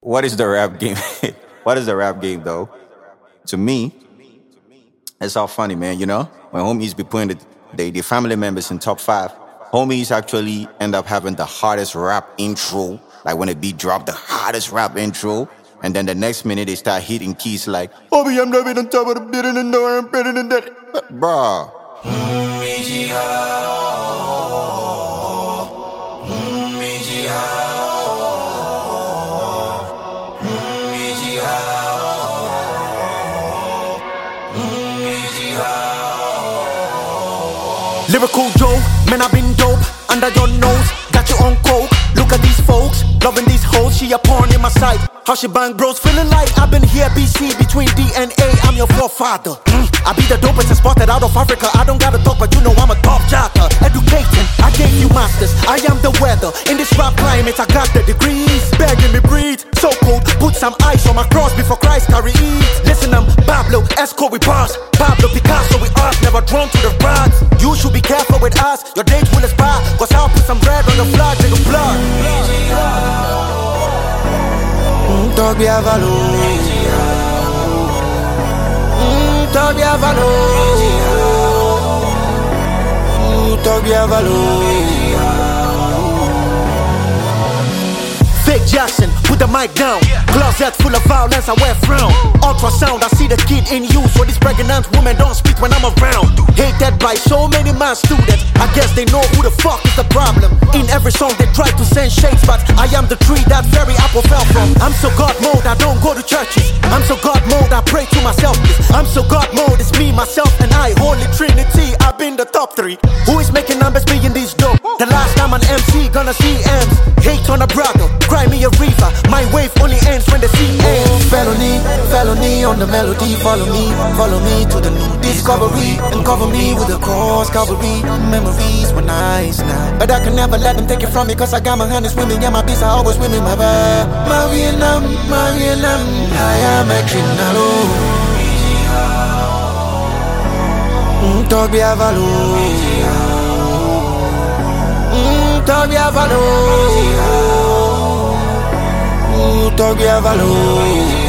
What is the rap game? What is the rap game though? To me, it's all funny, man. You know, when homies be putting the family members in top five, homies actually end up having the hardest rap intro. Like when a beat drop, the hardest rap intro. And then the next minute they start hitting keys like, oh, I'm not on top of the beat and I'm better than that. Bruh. Lyrical Joe, man I've been dope, under your nose, got you on coke. Look at these folks, loving these hoes, she a porn in my sight. How she bang bros, feeling like I've been here BC, between DNA, I'm your forefather. I be the dopest and spotted out of Africa, I don't gotta talk but you know I'm a top jocker. Educating, I gave you masters, I am the weather. In this rap climate I got the degrees, begging me breathe. So cold, put some ice on my cross before Christ carry it. Listen, I'm Pablo Escobar with bars, Pablo Picasso with art, never drawn to the rods. You should be careful with us, your dates will expire, cause I'll put some red on the flag in the blood. Tobia Valo, Tobia Valo, Tobia Valo. Fake Jackson, put the mic down. Closet full of violence, I wear frown. Ultrasound, I see the kid in you. So this pregnant woman don't speak when I'm around. Hated by so many math students, I guess they know who the fuck is the problem. In every song they try to send shades, but I am the tree that very apple fell from. I'm so God mode, I don't go to churches. I'm so God mode, I pray to myself. I'm so God mode, it's me, myself, and I. Holy Trinity, I've been the top three. Who is making numbers, being these dope? The last time an MC gonna see M's. Hate on a brother, cry me a river. My wave only ends when the sea ends. Felony, felony on the melody. Follow me to the new discovery. And cover me with a cross Calvary. Memories were nice now, but I can never let them take it from me, cause I got my hand in swimming. Yeah, my beats are always swimming. My bad, my Vietnam, I am a criminal. Tobia Valo, Tobia Valo, Tobia Valo.